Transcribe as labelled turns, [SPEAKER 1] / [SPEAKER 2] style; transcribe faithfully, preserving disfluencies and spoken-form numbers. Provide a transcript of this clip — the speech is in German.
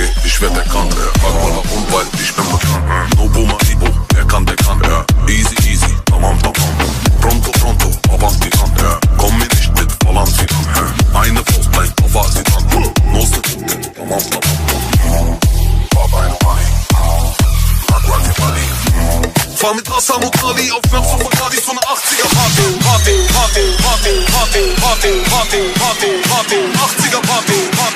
[SPEAKER 1] ey, ich werd bekannt, äh. Frag mal nach Unwald, ich bin bekannt. No Boma Ibo, wer kann, der kann, ja. Easy, easy, tamam, tamam. Pronto, pronto, avanti an, ja. Komm mir nicht mit, balance an, ja. Eine Faust, dein Papa sieht an. Nose, tamam, tamam. Papa, eine Money. Aqua, die Money. Fahr mit Hassan und Ali auf Wärms und Bacardi von der achtziger Party. Party, Party, Party, Party, Party, Party, Party, Party, achtziger Party, Party.